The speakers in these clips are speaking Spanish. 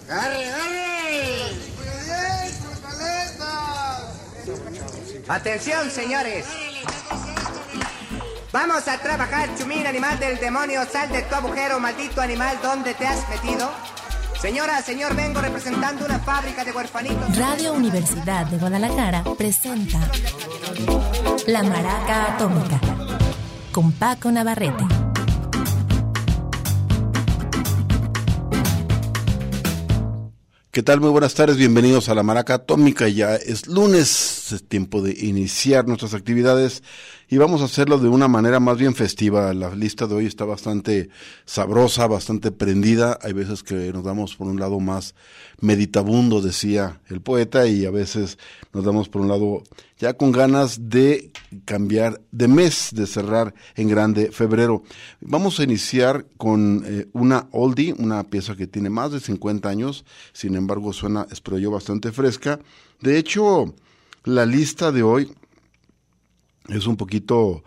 ¡Arre, arre! Atención, señores. Vamos a trabajar, chumín, animal del demonio. Sal de tu agujero, maldito animal. ¿Dónde te has metido? Señora, señor, vengo representando una fábrica de huerfanitos. Radio Universidad de Guadalajara presenta La Maraca Atómica con Paco Navarrete. ¿Qué tal? Muy buenas tardes, bienvenidos a La Maraca Atómica. Ya es lunes, es tiempo de iniciar nuestras actividades y vamos a hacerlo de una manera más bien festiva. La lista de hoy está bastante sabrosa, bastante prendida. Hay veces que nos damos por un lado más meditabundo, decía el poeta, y a veces nos damos por un lado ya con ganas de cambiar de mes, de cerrar en grande febrero. Vamos a iniciar con una oldie, una pieza que tiene más de 50 años, sin embargo suena, espero yo, bastante fresca. De hecho, la lista de hoy es un poquito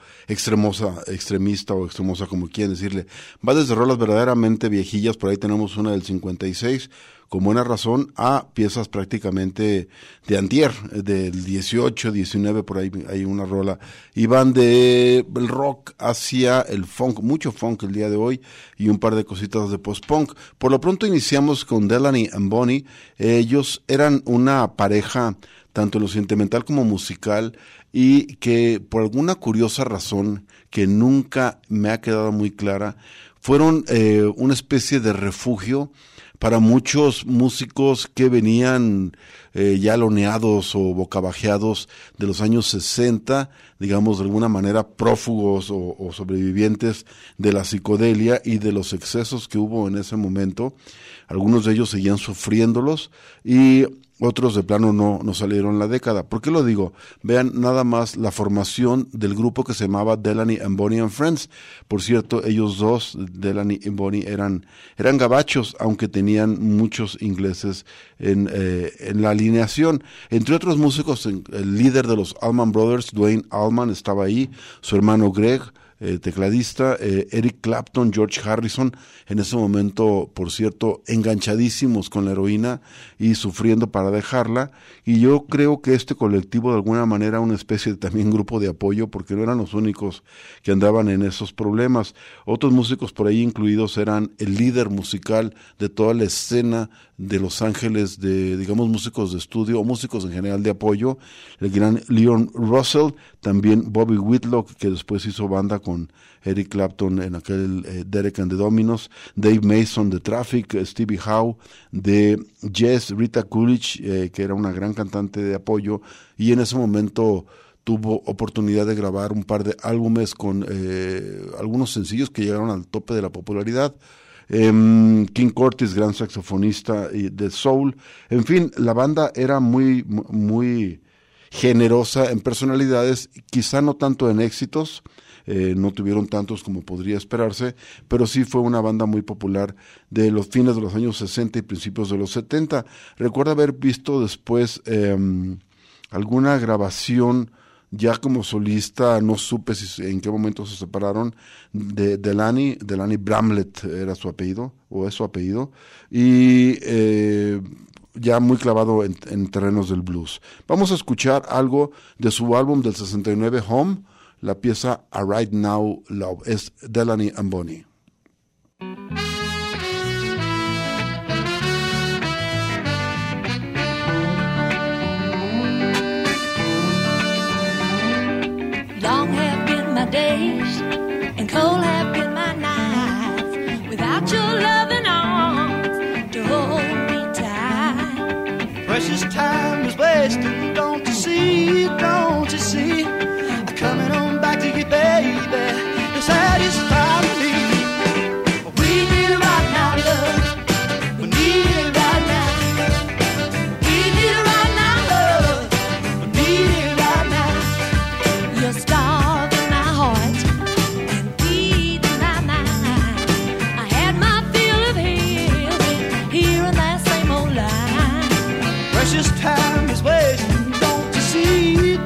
extremista o extremosa, como quieren decirle. Va desde rolas verdaderamente viejillas, por ahí tenemos una del 56, con buena razón, a piezas prácticamente de antier, del 18, 19, por ahí hay una rola. Y van de el rock hacia el funk, mucho funk el día de hoy, y un par de cositas de post-punk. Por lo pronto iniciamos con Delaney and Bonnie. Ellos eran una pareja, tanto en lo sentimental como musical, y que por alguna curiosa razón que nunca me ha quedado muy clara, fueron una especie de refugio para muchos músicos que venían ya loneados o bocabajeados de los años 60, digamos de alguna manera prófugos o sobrevivientes de la psicodelia y de los excesos que hubo en ese momento. Algunos de ellos seguían sufriéndolos y otros de plano no salieron en la década. ¿Por qué lo digo? Vean nada más la formación del grupo que se llamaba Delaney and Bonnie and Friends. Por cierto, ellos dos, Delaney y Bonnie, eran gabachos, aunque tenían muchos ingleses en la alineación. Entre otros músicos, el líder de los Allman Brothers, Duane Allman, estaba ahí, su hermano Greg, tecladista, Eric Clapton, George Harrison, en ese momento, por cierto, enganchadísimos con la heroína y sufriendo para dejarla, y yo creo que este colectivo de alguna manera una especie de también grupo de apoyo, porque no eran los únicos que andaban en esos problemas. Otros músicos por ahí incluidos eran el líder musical de toda la escena de Los Ángeles, de, digamos, músicos de estudio o músicos en general de apoyo, el gran Leon Russell, también Bobby Whitlock, que después hizo banda con Eric Clapton en aquel Derek and the Dominos, Dave Mason de Traffic, Stevie Howe de Yes, Rita Coolidge, que era una gran cantante de apoyo, y en ese momento tuvo oportunidad de grabar un par de álbumes con algunos sencillos que llegaron al tope de la popularidad. King Curtis, gran saxofonista de soul. En fin, la banda era muy generosa en personalidades, quizá no tanto en éxitos, no tuvieron tantos como podría esperarse, pero sí fue una banda muy popular de los fines de los años 60 y principios de los 70. Recuerdo haber visto después alguna grabación ya como solista, no supe en qué momento se separaron, de Delaney Bramlett era su apellido, o es su apellido, y ya muy clavado en terrenos del blues. Vamos a escuchar algo de su álbum del 69, Home, la pieza A Right Now Love, es Delaney and Bonnie. Long have been my days, and cold have been my nights, without your loving arms to hold me tight. Precious time is wasted, don't you see, don't you see? I'm coming on back to you, baby, to satisfy me. We need it right now, love, we need it right now. We need it right now, love, we need it right now. You're starving my heart and feeding my mind. I had my fill of healing, hearing that same old line. Precious time is wasted, don't you see?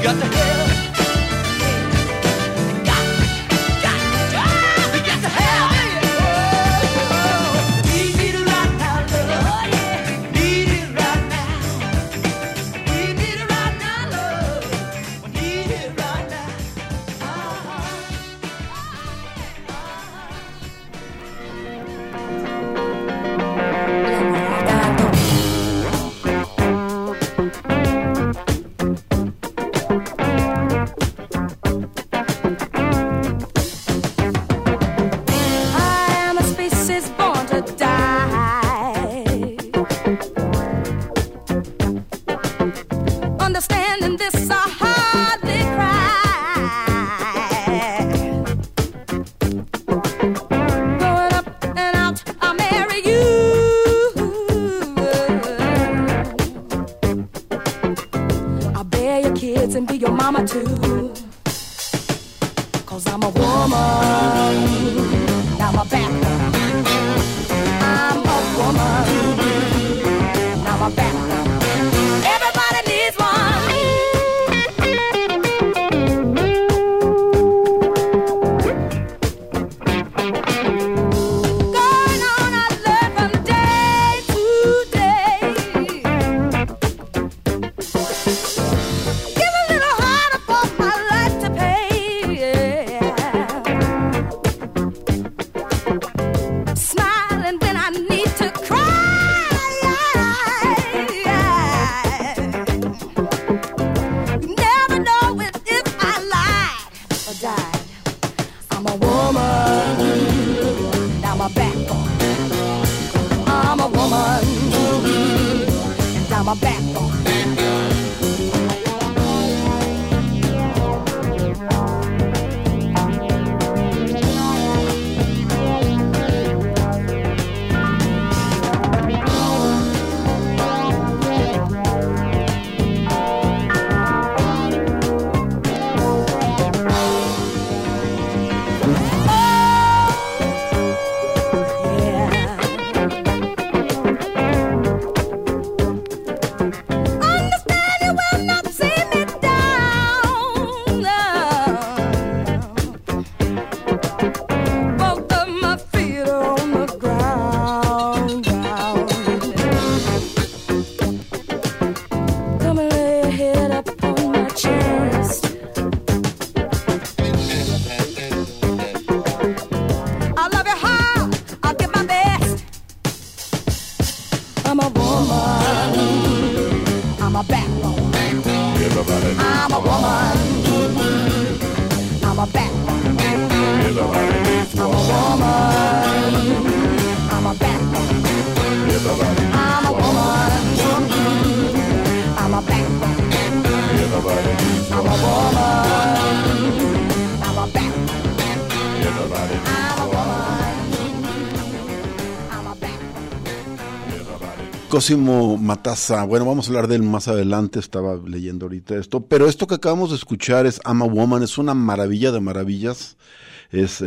got to have. And be your mama too, 'cause I'm a woman, now my back. I'm a woman, now my back. Everybody needs one. Going on, I learn from day to day. My backbone. Cosimo Matassa, bueno, vamos a hablar de él más adelante, estaba leyendo ahorita esto, pero esto que acabamos de escuchar es I'm a Woman, es una maravilla de maravillas, es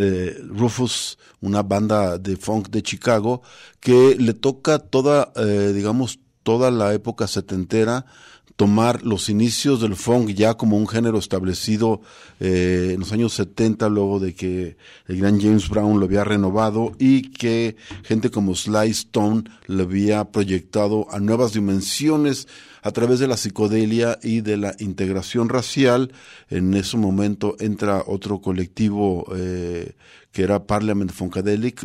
Rufus, una banda de funk de Chicago, que le toca toda, digamos, toda la época setentera, tomar los inicios del funk ya como un género establecido en los años 70, luego de que el gran James Brown lo había renovado y que gente como Sly Stone le había proyectado a nuevas dimensiones a través de la psicodelia y de la integración racial. En ese momento entra otro colectivo que era Parliament Funkadelic,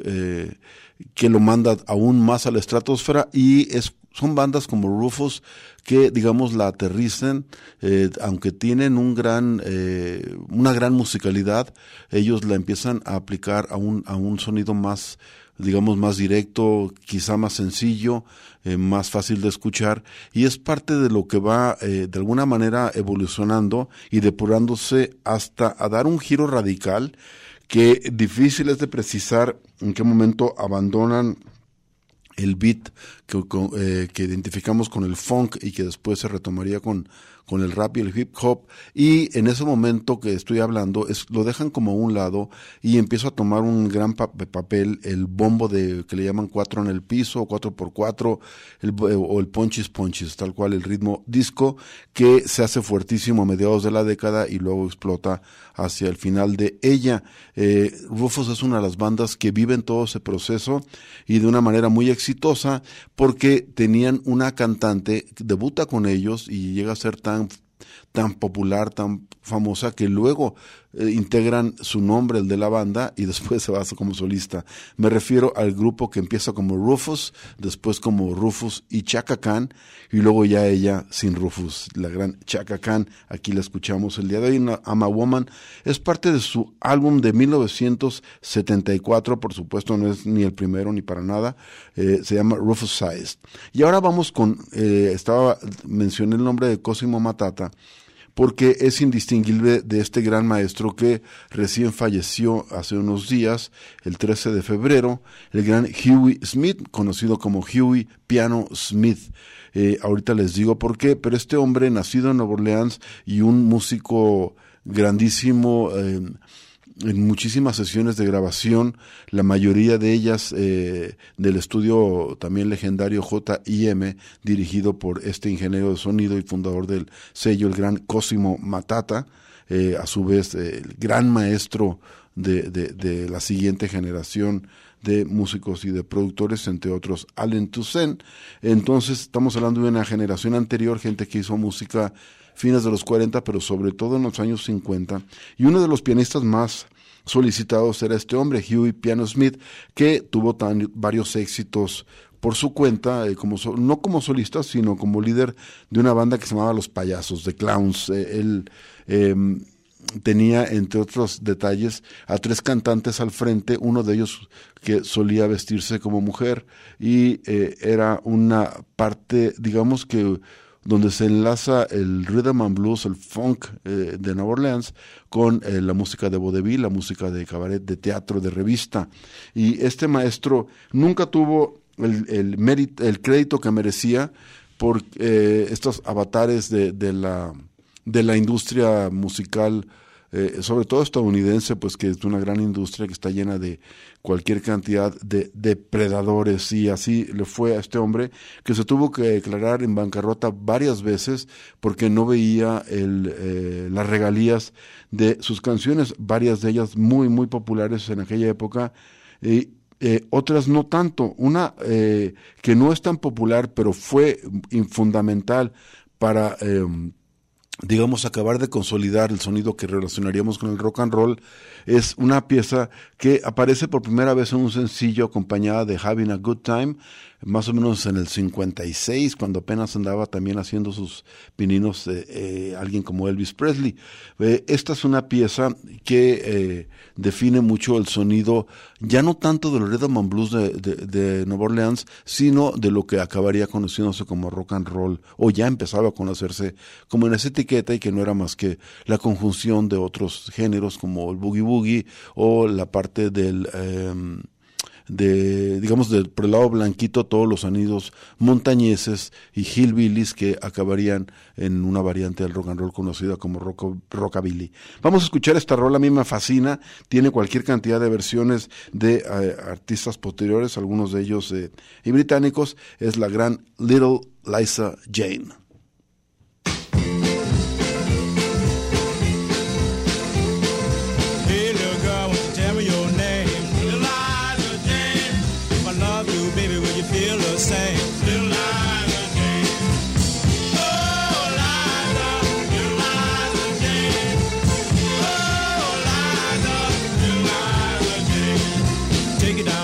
que lo manda aún más a la estratosfera, y son bandas como Rufus que, digamos, la aterrizan, aunque tienen una gran musicalidad, ellos la empiezan a aplicar a un sonido más, digamos, más directo, quizá más sencillo, más fácil de escuchar, y es parte de lo que va de alguna manera evolucionando y depurándose hasta a dar un giro radical que difícil es de precisar en qué momento abandonan el beat que identificamos con el funk y que después se retomaría con el rap y el hip hop, y en ese momento que estoy hablando lo dejan como a un lado y empieza a tomar un gran papel el bombo que le llaman 4 en el piso, 4x4, o el punchis punchis, tal cual el ritmo disco que se hace fuertísimo a mediados de la década y luego explota hacia el final de ella. Rufus es una de las bandas que viven todo ese proceso y de una manera muy exitosa, porque tenían una cantante, debuta con ellos y llega a ser tan popular, tan famosa, que luego integran su nombre, el de la banda, y después se va como solista. Me refiero al grupo que empieza como Rufus, después como Rufus y Chaka Khan, y luego ya ella sin Rufus, la gran Chaka Khan. Aquí la escuchamos el día de hoy. I'm a Woman es parte de su álbum de 1974, por supuesto no es ni el primero ni para nada, se llama Rufus Sized. Y ahora vamos mencioné el nombre de Cosimo Matata, porque es indistinguible de este gran maestro que recién falleció hace unos días, el 13 de febrero, el gran Huey Smith, conocido como Huey Piano Smith. Ahorita les digo por qué, pero este hombre, nacido en Nueva Orleans y un músico grandísimo, en muchísimas sesiones de grabación, la mayoría de ellas del estudio también legendario J.I.M., dirigido por este ingeniero de sonido y fundador del sello, el gran Cosimo Matata, a su vez el gran maestro de la siguiente generación de músicos y de productores, entre otros Allen Toussaint. Entonces estamos hablando de una generación anterior, gente que hizo música fines de los 40, pero sobre todo en los años 50, y uno de los pianistas más solicitados era este hombre, Huey Piano Smith, que tuvo varios éxitos por su cuenta, no como solista, sino como líder de una banda que se llamaba Los Payasos, The Clowns. Él tenía, entre otros detalles, a 3 cantantes al frente, uno de ellos que solía vestirse como mujer, y era una parte, digamos que donde se enlaza el rhythm and blues, el funk de Nueva Orleans con la música de vodevil, la música de cabaret, de teatro, de revista. Y este maestro nunca tuvo el crédito que merecía por estos avatares de la industria musical, sobre todo estadounidense, pues que es una gran industria que está llena de cualquier cantidad de depredadores, y así le fue a este hombre, que se tuvo que declarar en bancarrota varias veces porque no veía las regalías de sus canciones, varias de ellas muy muy populares en aquella época, otras no tanto. Una que no es tan popular, pero fue fundamental para digamos, acabar de consolidar el sonido que relacionaríamos con el rock and roll, es una pieza que aparece por primera vez en un sencillo acompañada de Having a Good Time, más o menos en el 56, cuando apenas andaba también haciendo sus pininos alguien como Elvis Presley. Esta es una pieza que define mucho el sonido, ya no tanto del rhythm and blues de Nueva Orleans, sino de lo que acabaría conociéndose como rock and roll, o ya empezaba a conocerse como en esa etiqueta, y que no era más que la conjunción de otros géneros como el boogie boogie o la parte del por el lado blanquito, todos los sonidos montañeses y hillbillies que acabarían en una variante del rock and roll conocida como rockabilly. Vamos a escuchar esta rola, a mí me fascina, tiene cualquier cantidad de versiones de artistas posteriores, algunos de ellos y británicos. Es la gran Little Liza Jane.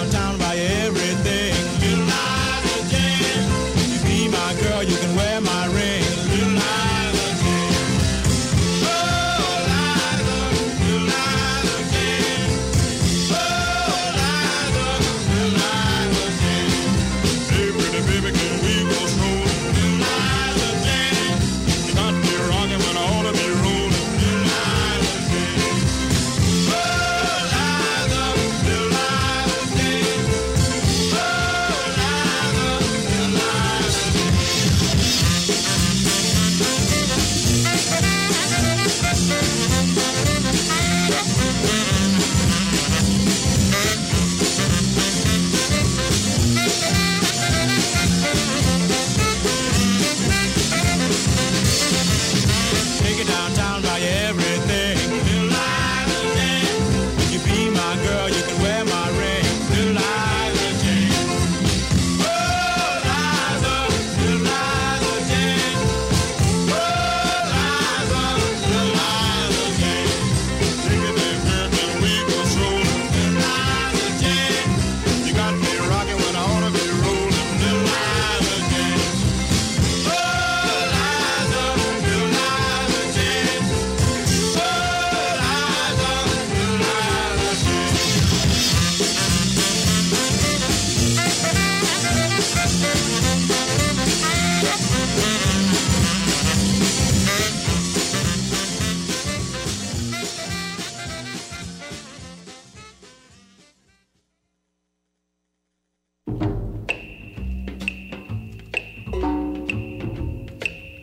You can wear my ring.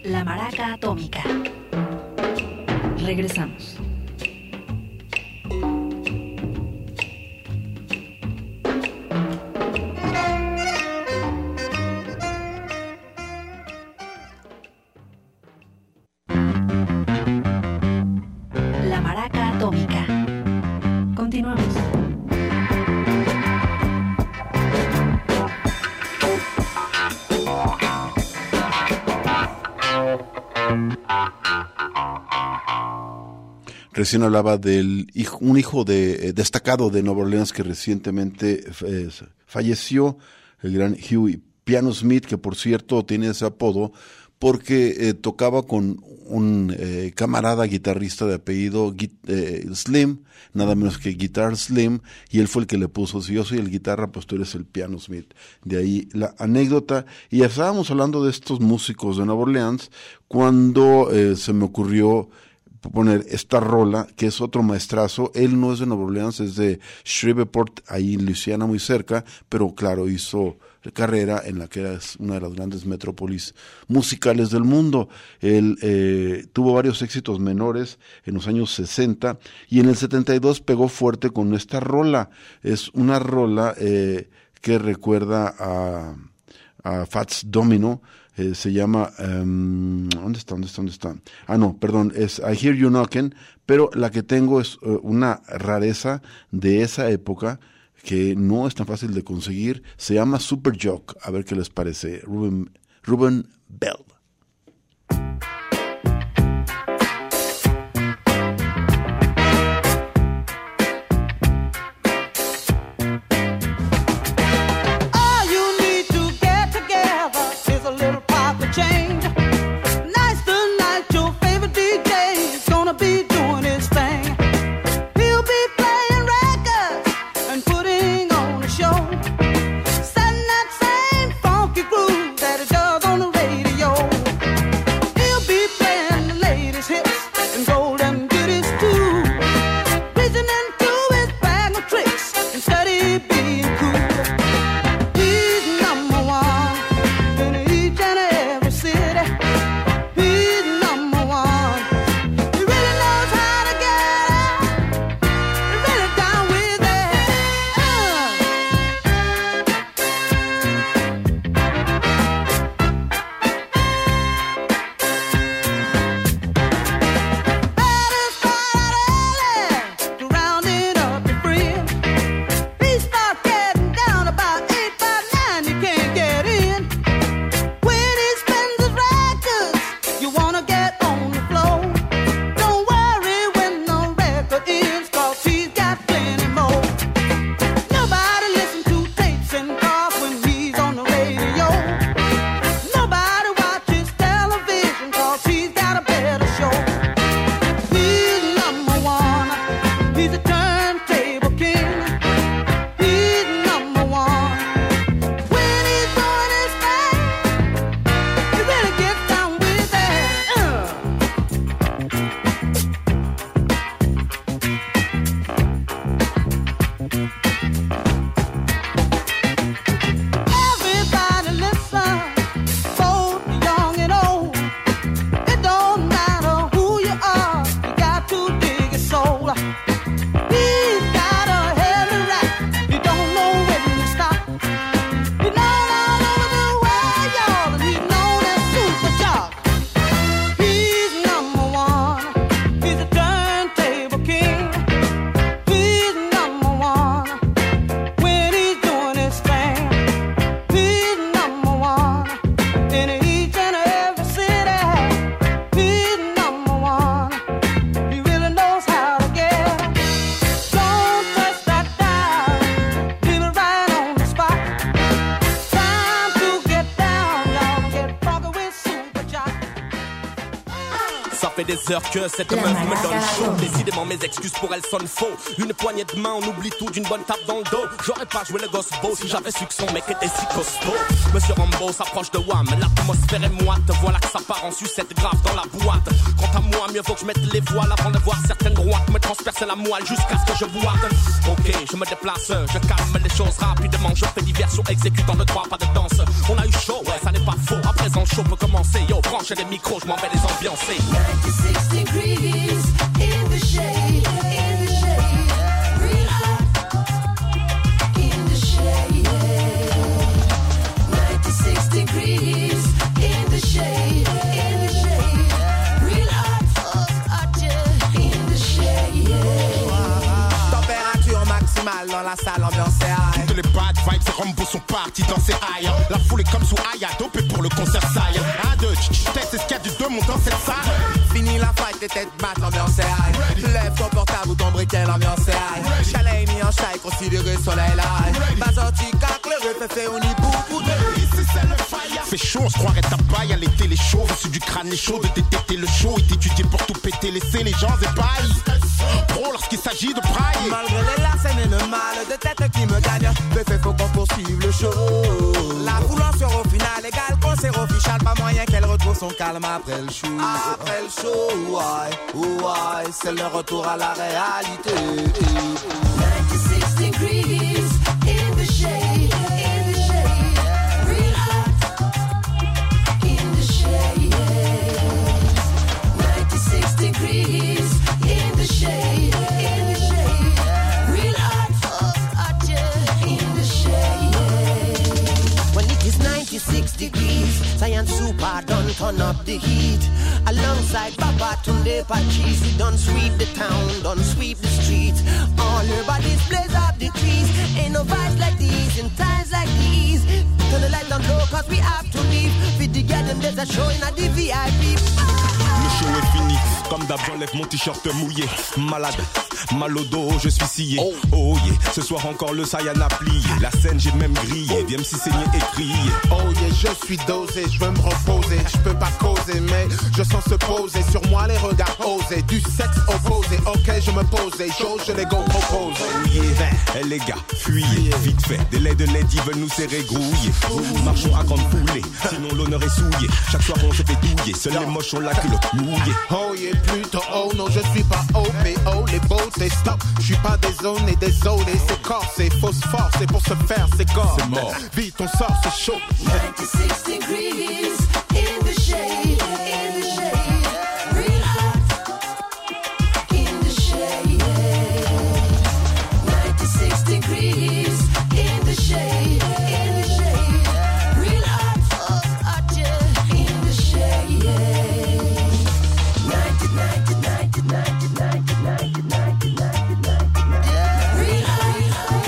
La Maraca Atómica. Regresamos. La Maraca Atómica. Continuamos. Recién hablaba del un hijo destacado de Nueva Orleans que recientemente falleció, el gran Huey Piano Smith, que por cierto tiene ese apodo porque tocaba con un camarada guitarrista de apellido Slim, nada menos que Guitar Slim, y él fue el que le puso: si yo soy el guitarra, pues tú eres el Piano Smith. De ahí la anécdota. Y ya estábamos hablando de estos músicos de Nueva Orleans cuando se me ocurrió poner esta rola, que es otro maestrazo. Él no es de Nueva Orleans, es de Shreveport, ahí en Luisiana, muy cerca, pero claro, hizo carrera en la que era una de las grandes metrópolis musicales del mundo. Él tuvo varios éxitos menores en los años 60 y en el 72 pegó fuerte con esta rola. Es una rola que recuerda a Fats Domino. Se llama, ¿dónde está? Ah, no, perdón, es I Hear You Knockin', pero la que tengo es una rareza de esa época que no es tan fácil de conseguir. Se llama Super Jock. A ver qué les parece. Ruben Bell. Setting that same funky groove that it does on the radio. fait des heures que cette meuf me donne chaud. Décidément mes excuses pour elle sonnent faux. Une poignée de main, on oublie tout d'une bonne tape dans le dos. J'aurais pas joué le gosse beau si j'avais su que son mec était si costaud. Monsieur Rambo s'approche de Wham, l'atmosphère est moite. Voilà que ça part en sucette grave dans la boîte. Quant à moi, mieux vaut que je mette les voiles avant de voir certaines droites me transpercer la moelle jusqu'à ce que je boite. Ok, je me déplace, je calme les choses rapidement. Je fais diversion, exécutant le droit, pas de danse. On a eu chaud, ouais, ça n'est pas faux. À présent, le show peut commencer. Yo, branchez les micros, je m'en vais les ambiancer. 96 degrees in the shade, in the shade. Real hot in the shade. 96 degrees in the shade, in the shade. Real hot in the shade. Température maximale dans la salle, ambiance est high. Toutes les bad vibes, ces Rambo sont partis dans ses high. La foule est comme sous Aya, dopé pour le concert Saya. 1, 2, test, c'est ce qu'il y a du 2, monte dans cette salle. Fini la fight, les têtes battent, l'ambiance est high. Lève ton portable ou ton briquet, l'ambiance est high. Chalet mis en chai, considéré soleil live. Pas sorti cac, le refait fait on y bout. Ici c'est le fire. Fait chaud, on se croirait ta paille à l'été, les chauds. Reçu du crâne, les chauds, de détecter le show. Et d'étudier pour tout péter, laisser les gens épaillent. Pro lorsqu'il s'agit de braille. Malgré les larcènes et le mal de tête qui me gagne, le fait faut qu'on poursuive le show. La foule en sort au final égal, concert officiel, pas moyen qu'elle retrouve son calme après le show. Après le show, ouais, c'est le retour à la réalité. 96 degrees in the shade, in the shade. Real hot in the shade. 96 degrees in the shade, in the shade. Real hot in the shade. When it is 96 degrees, Science Super done turn up the heat. Alongside Babatunde Patrice, we done sweep the town, done sweep the streets. All your bodies blaze up the trees. Ain't no vibes like these in times like these. Turn the light down low cause we have to leave. Fit the garden, there's a show in a the VIP. Le show est fini, comme d'hab j'enlève mon t-shirt mouillé. Malade, mal au dos, je suis scié. Oh yeah, ce soir encore le Saiyan a plié. La scène j'ai même grillé, viens me si saigner et crier. Oh yeah, je suis dosé, je veux me reposer. Je peux pas causer, mais je sens se poser sur moi les regards osés. Du sexe opposé, ok je me posais. Chose, je les go propose. Eh les gars, fuyez, vite fait. Des laits de lady veulent nous serrer grouiller. Marchons à grande foulée, sinon l'honneur est souillé. Chaque soir on se fait douiller, seuls les moches ont la culotte mouillée. Oh yeah, plutôt oh non, je suis pas oh, mais oh les beautés stop. Je suis pas désolé, désolé, c'est corps, c'est phosphore, c'est pour se faire, c'est corps. C'est mort. Vite on sort, c'est chaud. 96 degrees in the shade, in the shade. Real hot in the shade. 96 degrees in the shade, in the shade. Real hot in the shade. 90, 90, 90, 90, 90, 90, 90, 90, 90. Real hot.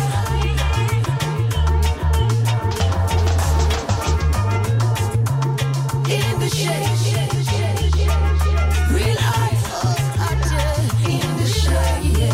In the shade, real hot in the shade.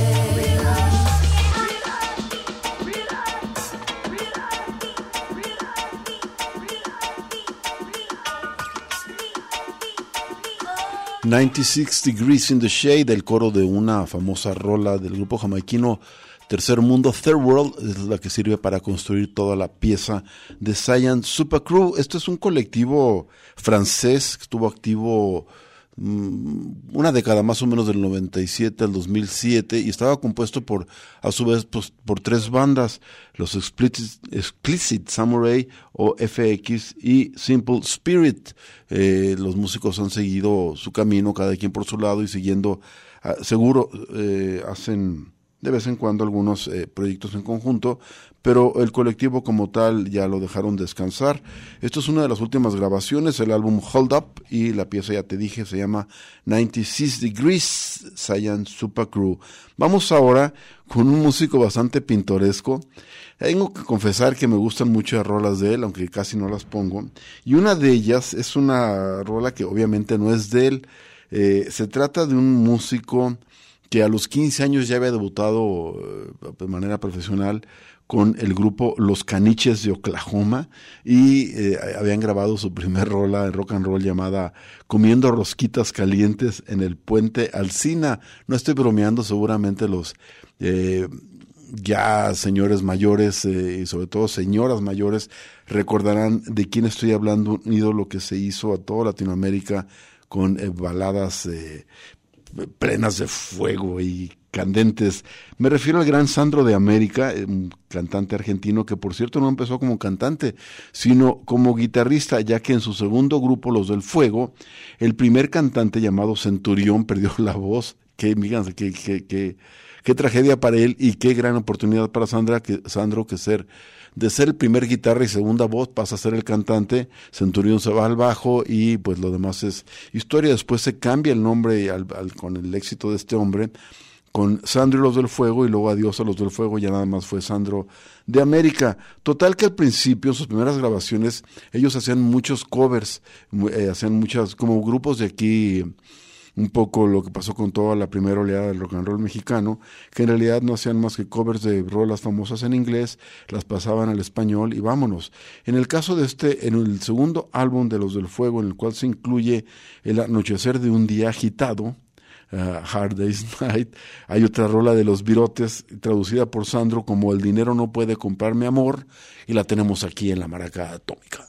96 Degrees in the Shade, el coro de una famosa rola del grupo jamaiquino Tercer Mundo, Third World, es la que sirve para construir toda la pieza de Saiyan Super Crew. Esto es un colectivo francés que estuvo activo una década más o menos, del 97 al 2007, y estaba compuesto por, a su vez, pues, por tres bandas, los Explicit Samurai o FX y Simple Spirit. Los músicos han seguido su camino, cada quien por su lado, y siguiendo, seguro hacen de vez en cuando algunos proyectos en conjunto, pero el colectivo como tal ya lo dejaron descansar. Esto es una de las últimas grabaciones, el álbum Hold Up, y la pieza, ya te dije, se llama 96 Degrees, Saiyan Super Crew. Vamos ahora con un músico bastante pintoresco. Tengo que confesar que me gustan mucho las rolas de él, aunque casi no las pongo, y una de ellas es una rola que obviamente no es de él. Se trata de un músico que a los 15 años ya había debutado de manera profesional con el grupo Los Caniches de Oklahoma y habían grabado su primer rola en rock and roll llamada Comiendo Rosquitas Calientes en el Puente Alsina. No estoy bromeando, seguramente los ya señores mayores y sobre todo señoras mayores recordarán de quién estoy hablando, un ídolo que se hizo a toda Latinoamérica con baladas plenas de fuego y candentes. Me refiero al gran Sandro de América, un cantante argentino que por cierto no empezó como cantante, sino como guitarrista, ya que en su segundo grupo, Los del Fuego, el primer cantante llamado Centurión perdió la voz. Fíjense, qué tragedia para él y qué gran oportunidad para Sandro, que de ser el primer guitarra y segunda voz pasa a ser el cantante. Centurión se va al bajo y pues lo demás es historia. Después se cambia el nombre con el éxito de este hombre, con Sandro y Los del Fuego, y luego adiós a Los del Fuego, ya nada más fue Sandro de América. Total que al principio, en sus primeras grabaciones, ellos hacían muchos covers, hacían muchas, como grupos de aquí, un poco lo que pasó con toda la primera oleada del rock and roll mexicano, que en realidad no hacían más que covers de rolas famosas en inglés, las pasaban al español y vámonos. En el caso de en el segundo álbum de Los del Fuego, en el cual se incluye El Anochecer de un Día Agitado, Hard Day's Night, hay otra rola de Los Virotes, traducida por Sandro como El dinero no puede comprarme amor, y la tenemos aquí en la Maraca Atómica.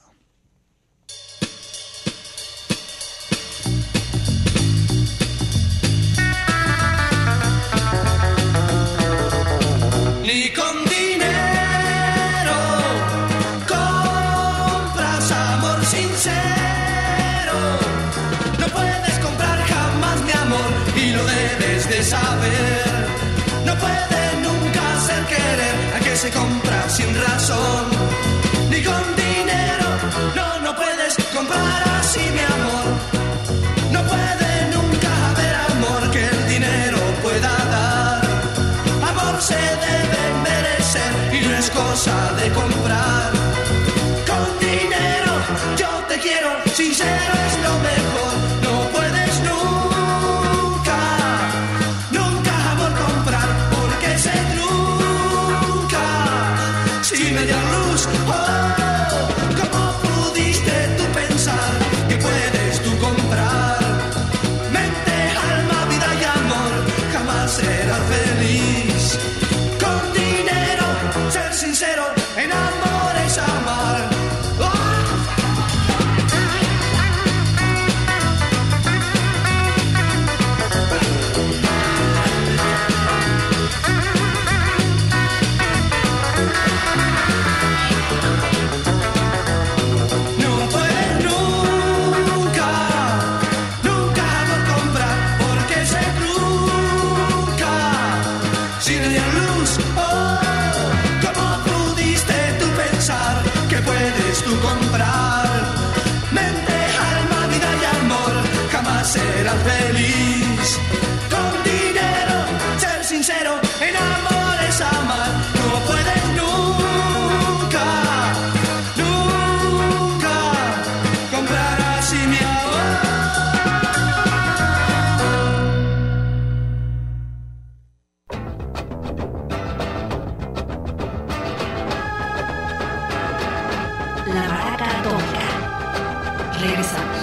Ni con dinero compras amor sincero. No puedes comprar jamás mi amor y lo debes de saber. No puede nunca ser querer a que se compra sin razón. Ni con dinero, no puedes comprar así mi amor. No puede nunca haber amor que el dinero pueda dar. Amor se debe merecer y no es cosa de comprar. Con dinero yo te quiero, sincero es lo mejor. No puedes nunca amor comprar, porque se trunca. Si me dio luz, ¿cómo pudiste tú pensar que puedes tú comprar? Mente, alma, vida y amor, jamás serás feliz. Con dinero, ser sincero, en amor es amar. No puedes nunca amor comprar, porque se trunca. Si me dio luz, ¿cómo pudiste tú pensar que puedes tú comprar? Mente, alma, vida y amor, jamás serás feliz. Con dinero, ser sincero, en amor es amar. No puedes nunca comprar así mi amor. La Maraca Atómica. Regresamos.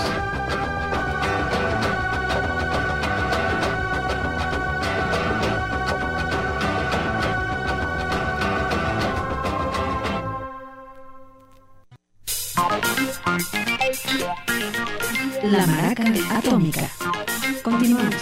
La Maraca Atómica. Continuamos.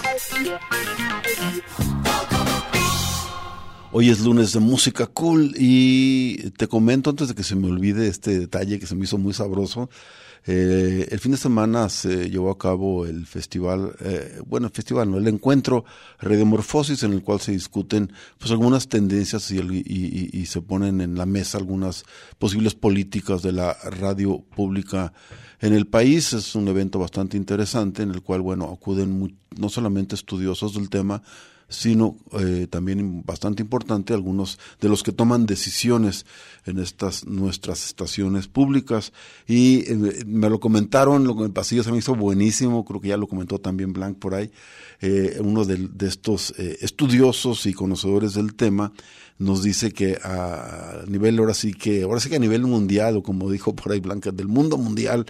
Hoy es lunes de música cool y te comento antes de que se me olvide este detalle que se me hizo muy sabroso. El fin de semana se llevó a cabo el festival, el encuentro Radiomorfosis, en el cual se discuten pues algunas tendencias y se ponen en la mesa algunas posibles políticas de la radio pública en el país. Es un evento bastante interesante en el cual, acuden no solamente estudiosos del tema, sino también bastante importante algunos de los que toman decisiones en estas nuestras estaciones públicas. Y me lo comentaron, en el pasillo se me hizo buenísimo, creo que ya lo comentó también Blanc por ahí, uno de estos estudiosos y conocedores del tema nos dice que a nivel, ahora sí que a nivel mundial, o como dijo por ahí Blanca, del mundo mundial,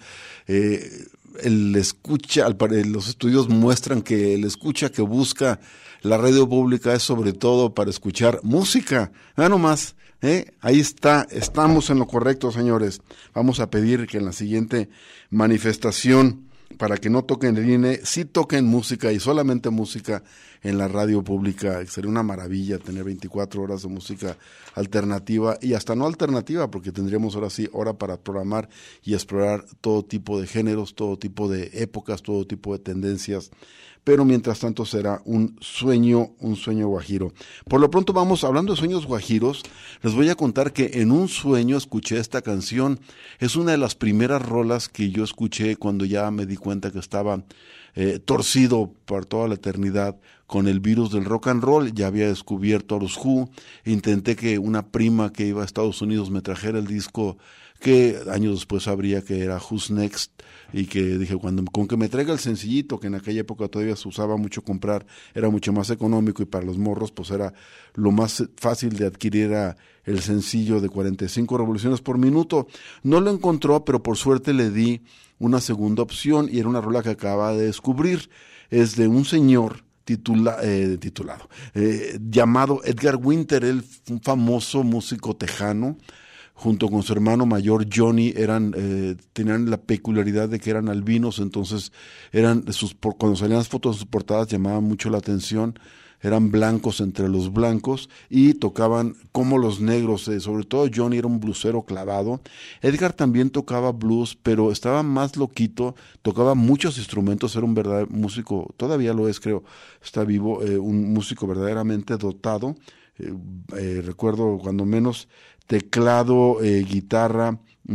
el escucha, los estudios muestran que el escucha que busca la radio pública es sobre todo para escuchar música, nada nomás. Ahí estamos en lo correcto, señores. Vamos a pedir que en la siguiente manifestación, para que no toquen el INE, sí toquen música y solamente música en la radio pública. Sería una maravilla tener 24 horas de música alternativa y hasta no alternativa, porque tendríamos ahora sí hora para programar y explorar todo tipo de géneros, todo tipo de épocas, todo tipo de tendencias. Pero mientras tanto será un sueño guajiro. Por lo pronto vamos, hablando de sueños guajiros, les voy a contar que en un sueño escuché esta canción. Es una de las primeras rolas que yo escuché cuando ya me di cuenta que estaba torcido por toda la eternidad con el virus del rock and roll. Ya había descubierto a los Who, intenté que una prima que iba a Estados Unidos me trajera el disco que años después sabría que era Who's Next, y que dije, con que me traiga el sencillito, que en aquella época todavía se usaba mucho comprar, era mucho más económico, y para los morros pues era lo más fácil de adquirir, era el sencillo de 45 revoluciones por minuto. No lo encontró, pero por suerte le di una segunda opción, y era una rola que acababa de descubrir. Es de un señor titulado llamado Edgar Winter, él un famoso músico tejano. Junto con su hermano mayor Johnny tenían la peculiaridad de que eran albinos, entonces cuando salían las fotos de sus portadas llamaban mucho la atención. Eran blancos entre los blancos y tocaban como los negros, sobre todo Johnny era un bluesero clavado. Edgar también tocaba blues, pero estaba más loquito, tocaba muchos instrumentos, era un verdadero músico, todavía lo es, creo, está vivo, un músico verdaderamente dotado. Recuerdo cuando menos teclado, guitarra,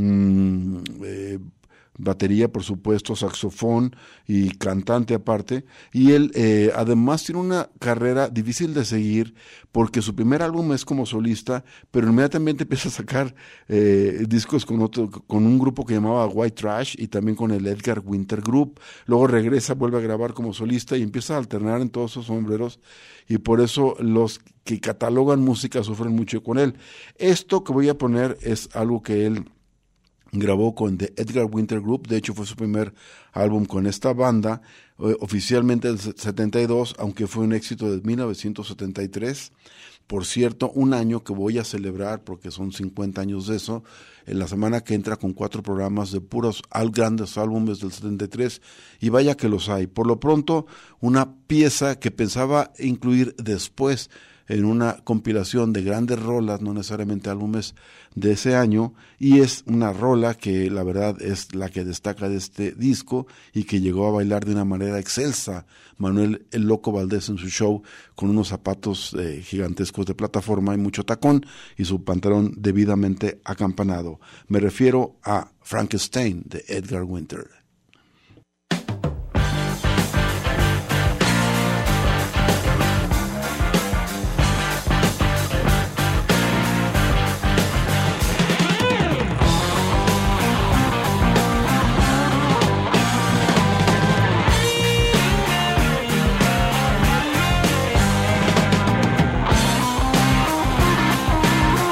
batería, por supuesto, saxofón y cantante aparte. Y él además tiene una carrera difícil de seguir porque su primer álbum es como solista, pero inmediatamente empieza a sacar discos con un grupo que llamaba White Trash y también con el Edgar Winter Group. Luego regresa, vuelve a grabar como solista y empieza a alternar en todos esos sombreros, y por eso los que catalogan música sufren mucho con él. Esto que voy a poner es algo que él grabó con The Edgar Winter Group. De hecho fue su primer álbum con esta banda, oficialmente del 72, aunque fue un éxito de 1973. Por cierto, un año que voy a celebrar porque son 50 años de eso, en la semana que entra, con 4 programas de puros grandes álbumes del 73, y vaya que los hay. Por lo pronto, una pieza que pensaba incluir después en una compilación de grandes rolas, no necesariamente álbumes de ese año, y es una rola que la verdad es la que destaca de este disco y que llegó a bailar de una manera excelsa Manuel el Loco Valdés en su show, con unos zapatos gigantescos de plataforma y mucho tacón, y su pantalón debidamente acampanado. Me refiero a Frankenstein de Edgar Winter.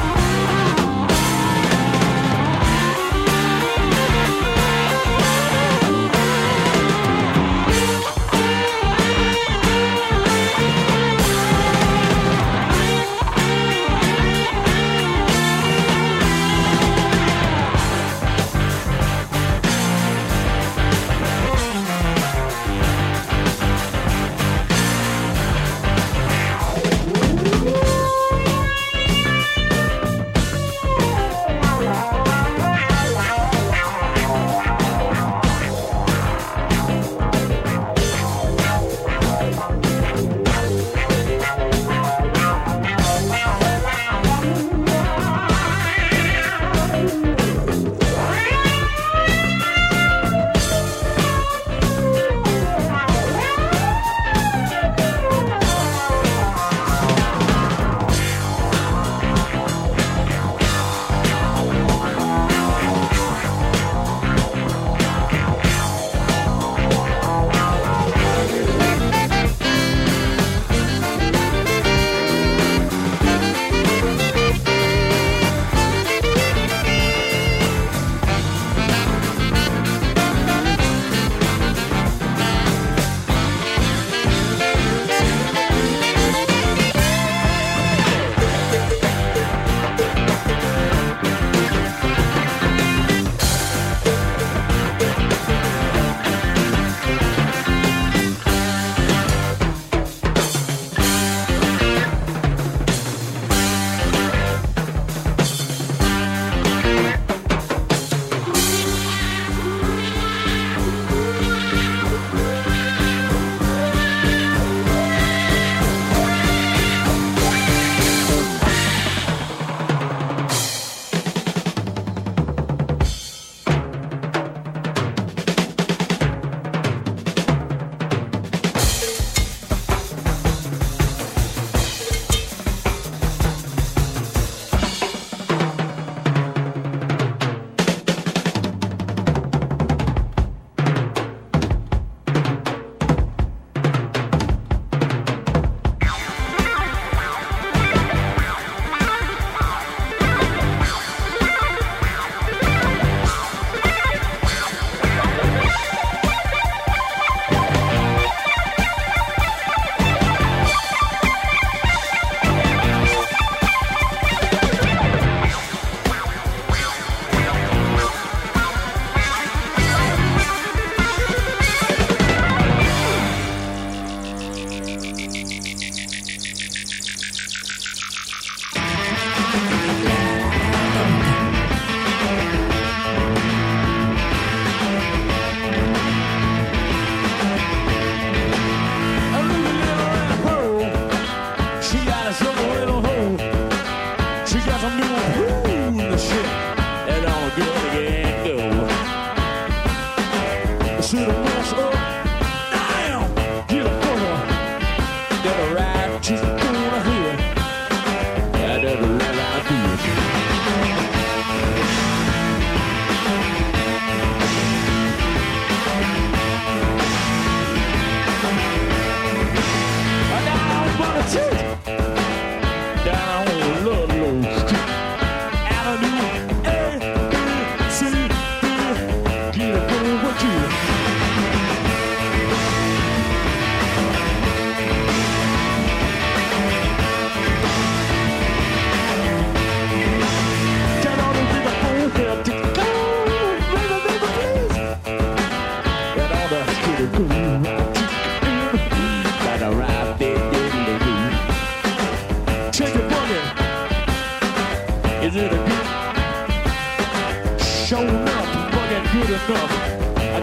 Frankenstein,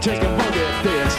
take a boogie at this.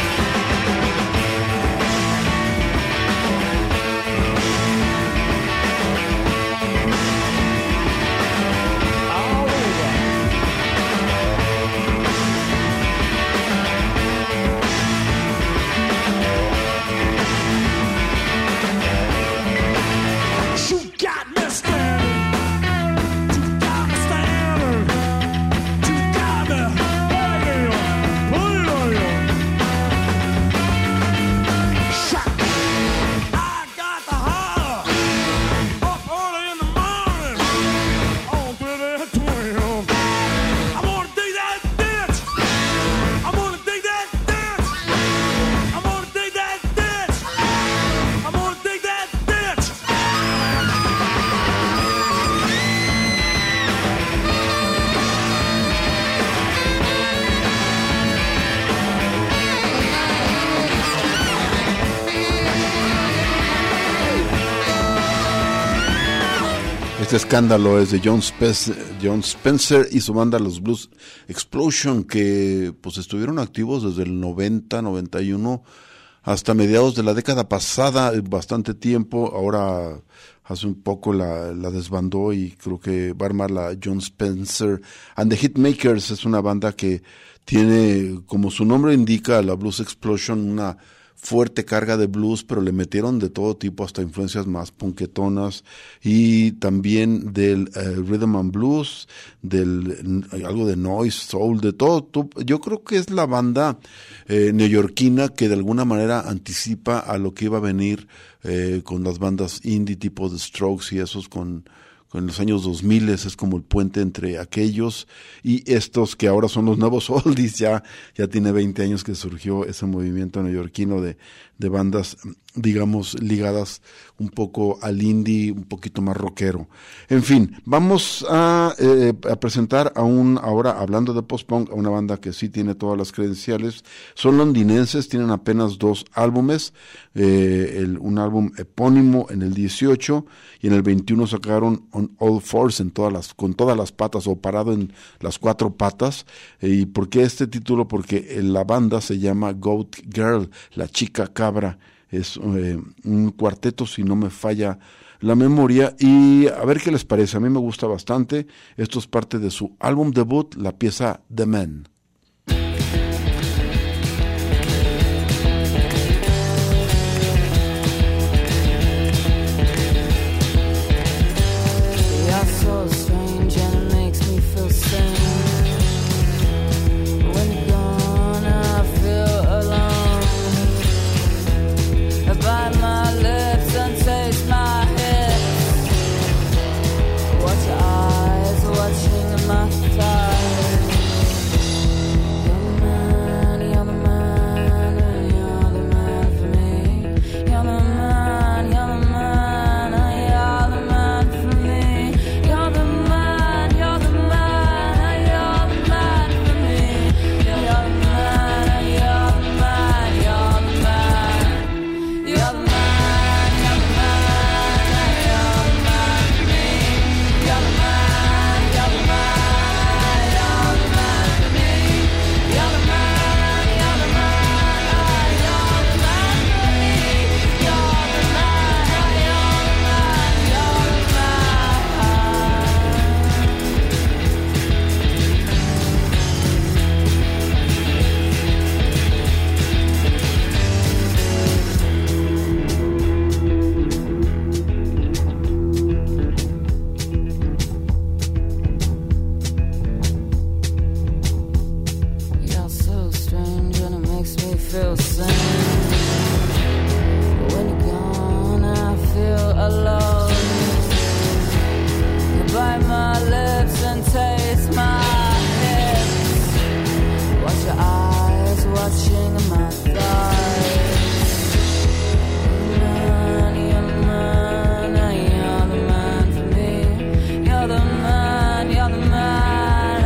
Este escándalo es de John Spencer y su banda Los Blues Explosion, que pues estuvieron activos desde el 90, 91 hasta mediados de la década pasada, bastante tiempo. Ahora hace un poco la desbandó y creo que va a armar la John Spencer and the Hitmakers. Es una banda que tiene, como su nombre indica, la Blues Explosion, una fuerte carga de blues, pero le metieron de todo tipo, hasta influencias más punketonas y también del rhythm and blues, algo de noise, soul, de todo. Yo creo que es la banda neoyorquina que de alguna manera anticipa a lo que iba a venir con las bandas indie tipo The Strokes y esos con los años 2000, es como el puente entre aquellos y estos que ahora son los nuevos oldies. Ya tiene 20 años que surgió ese movimiento neoyorquino de bandas, digamos, ligadas un poco al indie, un poquito más rockero. En fin, vamos a presentar ahora hablando de post-punk, a una banda que sí tiene todas las credenciales. Son londinenses, tienen apenas 2 álbumes, un álbum epónimo en el 18 y en el 21 sacaron On All Fours, con todas las patas o parado en las 4 patas. ¿Y por qué este título? Porque la banda se llama Goat Girl, la chica cabra. Es un cuarteto, si no me falla la memoria, y a ver qué les parece. A mí me gusta bastante. Esto es parte de su álbum debut, la pieza The Man.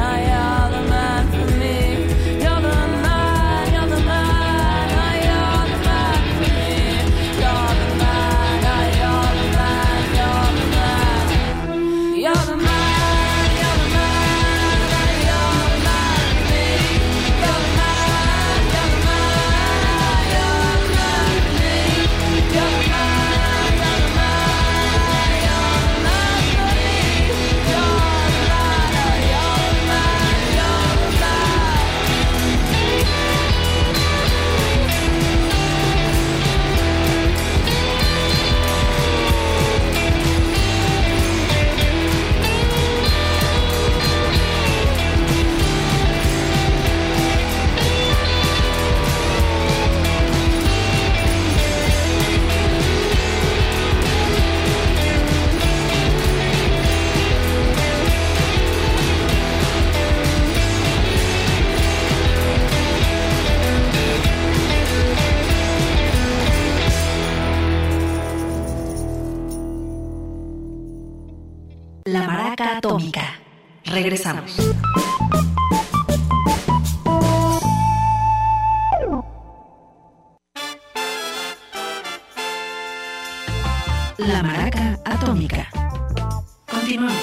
You're the man for me. You're the man. La Maraca Atómica. Regresamos. La Maraca Atómica. Continuamos.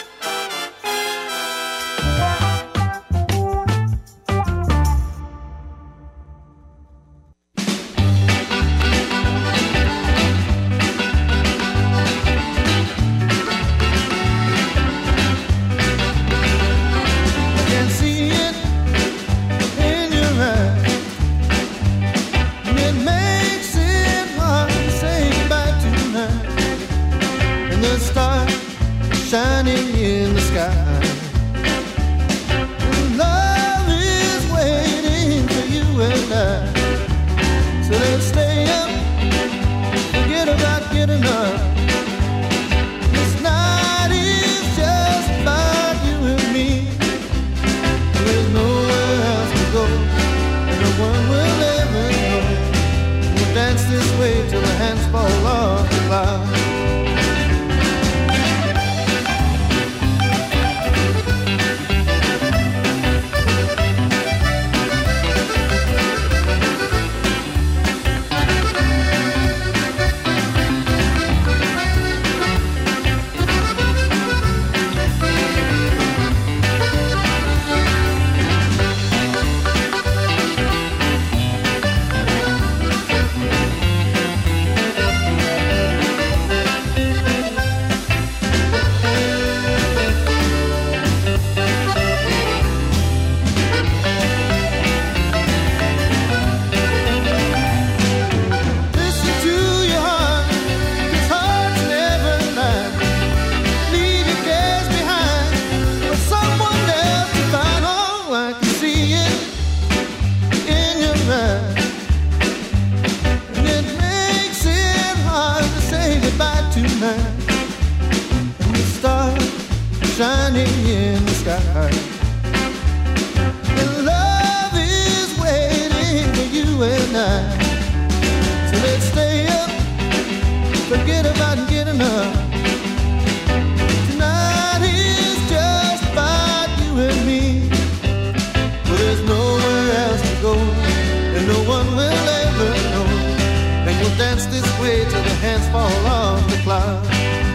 Shining in the sky, and love is waiting for you and I. So let's stay up, forget about getting up. This night is just about you and me. There's nowhere else to go, and no one will ever know. We'll dance this way till the hands fall off the cloud. Shining in the sky, and love is waiting for you and I. So let's stay up, forget about getting up. Tonight is just about you and me. Well, there's nowhere else to go, and no one will ever know. And we'll dance this way till the hands fall off the cloud.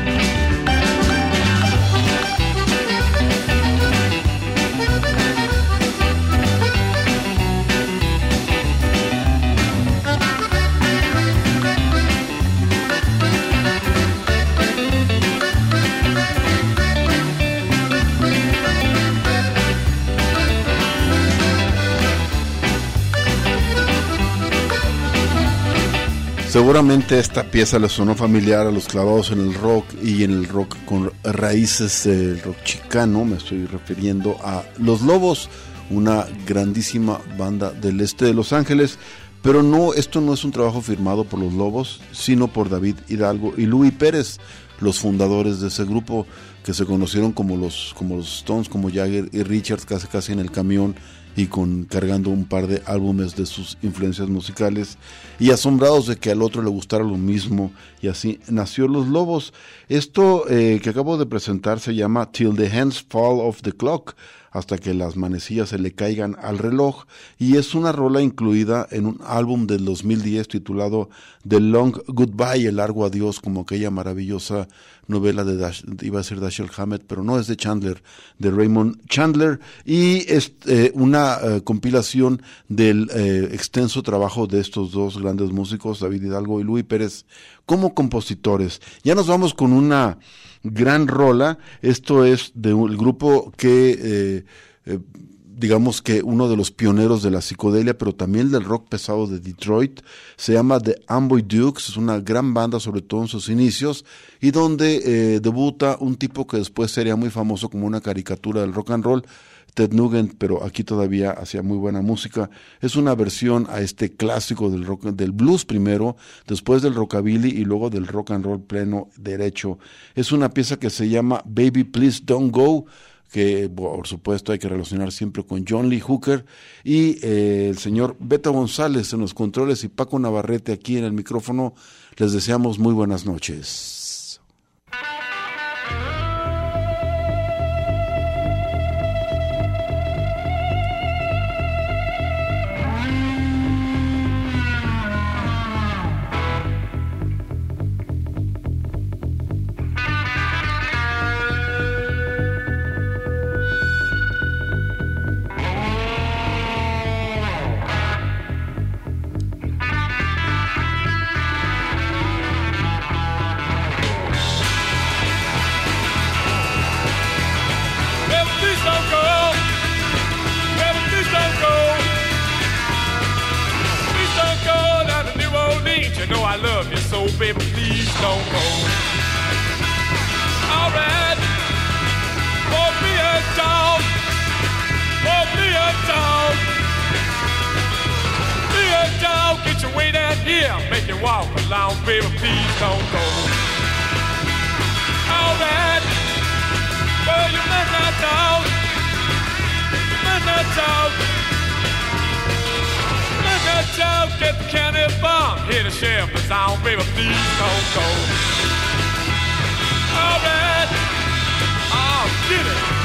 Seguramente esta pieza le sonó familiar a los clavados en el rock y en el rock con raíces del rock chicano. Me estoy refiriendo a Los Lobos, una grandísima banda del este de Los Ángeles. Pero no, esto no es un trabajo firmado por Los Lobos, sino por David Hidalgo y Louie Pérez, los fundadores de ese grupo, que se conocieron como los Stones, como Jagger y Richards, casi en el camión, y cargando un par de álbumes de sus influencias musicales, y asombrados de que al otro le gustara lo mismo, y así nació Los Lobos. Esto que acabo de presentar se llama Till the Hands Fall Off the Clock, hasta que las manecillas se le caigan al reloj, y es una rola incluida en un álbum del 2010 titulado The Long Goodbye, el largo adiós, como aquella maravillosa novela iba a ser Dashiell Hammett, pero no, es de Chandler, de Raymond Chandler, y es una compilación del extenso trabajo de estos dos grandes músicos, David Hidalgo y Louie Pérez, como compositores. Ya nos vamos con una gran rola. Esto es del grupo que digamos que uno de los pioneros de la psicodelia, pero también del rock pesado de Detroit. Se llama The Amboy Dukes, es una gran banda, sobre todo en sus inicios, y donde debuta un tipo que después sería muy famoso como una caricatura del rock and roll, Ted Nugent, pero aquí todavía hacía muy buena música. Es una versión a este clásico del rock, del blues primero, después del rockabilly y luego del rock and roll pleno derecho. Es una pieza que se llama Baby Please Don't Go, que por supuesto hay que relacionar siempre con John Lee Hooker, y el señor Beto González en los controles y Paco Navarrete aquí en el micrófono. Les deseamos muy buenas noches. baby, please don't go. All right, pour me a dog, pour me a dog, me a dog, get your way down here, make you walk along, baby, please don't go. All right, well, you must not talk, you must not talk. Get the county bomb, hit the sheriff is on, baby, please don't go. All right, oh, get it.